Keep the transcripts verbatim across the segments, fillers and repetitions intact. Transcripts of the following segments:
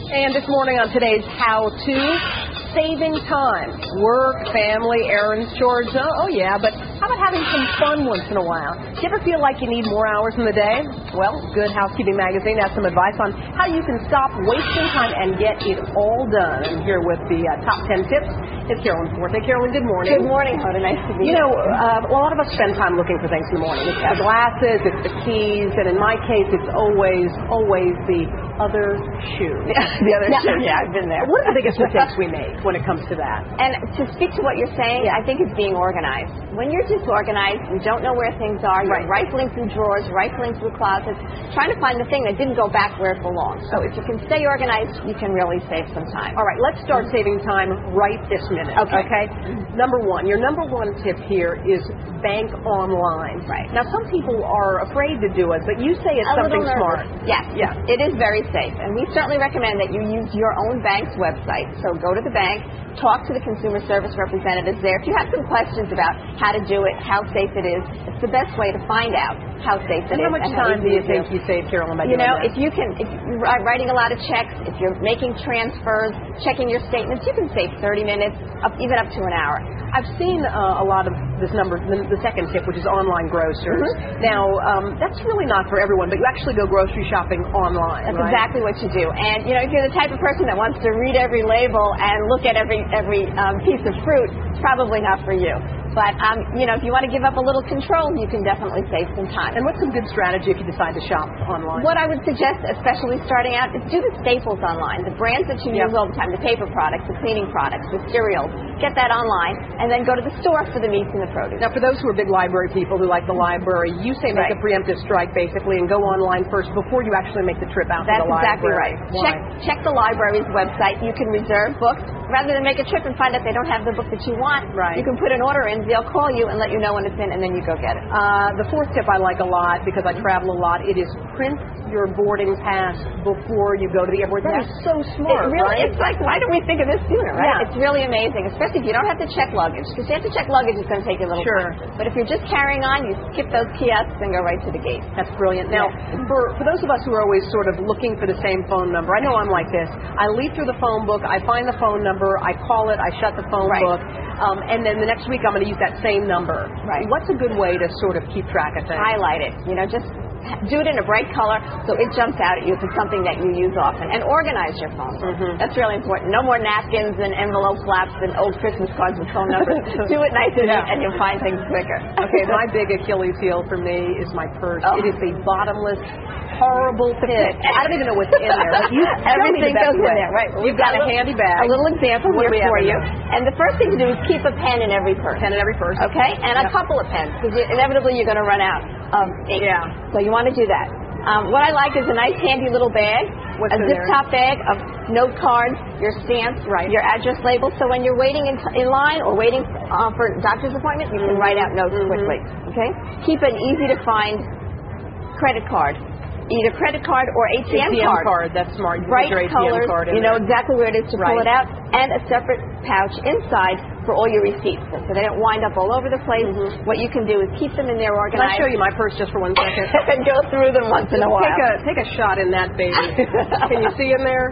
And this morning on today's how-to, saving time. Work, family, errands, chores. Oh, oh, yeah, but how about having some fun once in a while? Do you ever feel like you need more hours in the day? Well, Good Housekeeping Magazine has some advice on how you can stop wasting time and get it all done. And here with the uh, top ten tips is Carolyn Forte. Carolyn, good morning. Good morning, Hoda. Nice to be you here. You know, uh, a lot of us spend time looking for things in the morning. It's the glasses, it's the keys, and in my case, it's always, always the other shoe. the other now, shoe, yeah, I've been there. What are the biggest mistakes we make when it comes to that? And to speak to what you're saying, yeah. I think it's being organized. When you're disorganized, you don't know where things are, you're right. rifling through drawers, rifling through closets, trying to find the thing that didn't go back where it belongs. So if you can stay organized, you can really save some time. All right, let's start saving time right this minute. Okay. okay? Number one, your number one tip here is bank online. Right. Now, some people are afraid to do it, but you say it's A something little smart. Yes, yeah. It is very safe, and we certainly recommend that you use your own bank's website. So go to the bank, talk to the consumer service representatives there. If you have some questions about how to do it, how safe it is, it's the best way to find out how safe it and is. How much and time how do you think you save, Carolyn, by You doing know, that? if you can, if you're writing a lot of checks, if you're making transfers, checking your statements, you can save thirty minutes, up, even up to an hour. I've seen uh, a lot of this number, the, the second tip, which is online grocers. Mm-hmm. Now, um, that's really not for everyone, but you actually go grocery shopping online, That's right? exactly what you do. And, you know, if you're the type of person that wants to read every label and look at every every um, piece of fruit, it's probably not for you. But, um, you know, if you want to give up a little control, you can definitely save some time. And what's some good strategy if you decide to shop online? What I would suggest, especially starting out, is do the staples online. The brands that you yep. use all the time, the paper products, the cleaning products, the cereals, get that online, and then go to the store for the meats and the produce. Now, for those who are big library people who like the library, you say make right. a preemptive strike, basically, and go online first before you actually make the trip out That's to the exactly library. That's Why? exactly right. Check, check the library's website. You can reserve books. Rather than make a trip and find out they don't have the book that you want, right. you can put an order in, they'll call you and let you know when it's in, and then you go get it. Uh, the fourth tip I like a lot, because I travel a lot, it is print your boarding pass before you go to the airport. That yeah. is so smart, it really, right? It's like, why don't we think of this sooner, right? Yeah. It's really amazing, especially if you don't have to check luggage, because you have to check luggage, it's going to take you a little sure. time. But if you're just carrying on, you skip those kiosks and go right to the gate. That's brilliant. Now, yeah. for, for those of us who are always sort of looking for the same phone number, I know I'm like this. I leaf through the phone book, I find the phone number, I call it, I shut the phone right. book, um, and then the next week I'm going to use that same number. Right. What's a good way to sort of keep track of things? Highlight it. You know, just do it in a bright color so it jumps out at you if it's something that you use often. And organize your phone. Mm-hmm. That's really important. No more napkins and envelope flaps and old Christmas cards with phone numbers. Do it nice and yeah. neat and you'll find things quicker. Okay, my big Achilles heel for me is my purse. Oh. It is a bottomless, horrible pit. I don't even know what's in there. But you Everything the goes way. in there, right? Well, You've got, got a, a handy bag. A little example what here for you. There? And the first thing to do is keep a pen in every purse. Pen in every purse. Okay? And yep. a couple of pens, because inevitably you're going to run out of ink. Yeah. So you want to do that. Um, what I like is a nice handy little bag, What's a zip top bag of note cards, your stamps, right. your address labels. So when you're waiting in, in line or waiting uh, for a doctor's appointment, you can mm-hmm. write out notes mm-hmm. quickly. Okay? Keep an easy to find credit card. Either credit card or A T M, A T M card. card. That's smart. You Bright put your colors. A T M card in you know there. exactly where it is to right. pull it out, and a separate pouch inside for all your receipts, so they don't wind up all over the place. Mm-hmm. What you can do is keep them in there organized. Can I show you my purse just for one second? And go through them once in a while. Take a take a shot in that baby. Can you see in there?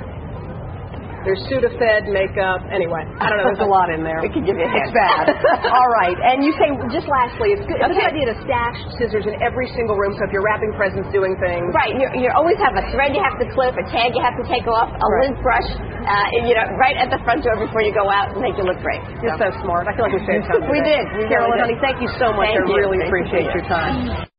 There's Sudafed, makeup. Anyway, I don't know. There's a lot in there. We can give you a It's hint. bad. All right. And you say, just lastly, it's good. It's a Okay. good idea to stash scissors in every single room. So if you're wrapping presents, doing things. Right. You you always have a thread you have to clip, a tag you have to take off, a right. lint brush, uh, you know, right at the front door before you go out and make you look great. You're so, so smart. I feel like we saved time. We today. did. We Carolyn, really honey, did. thank you so much. Thank I you. really Thank appreciate you. your time.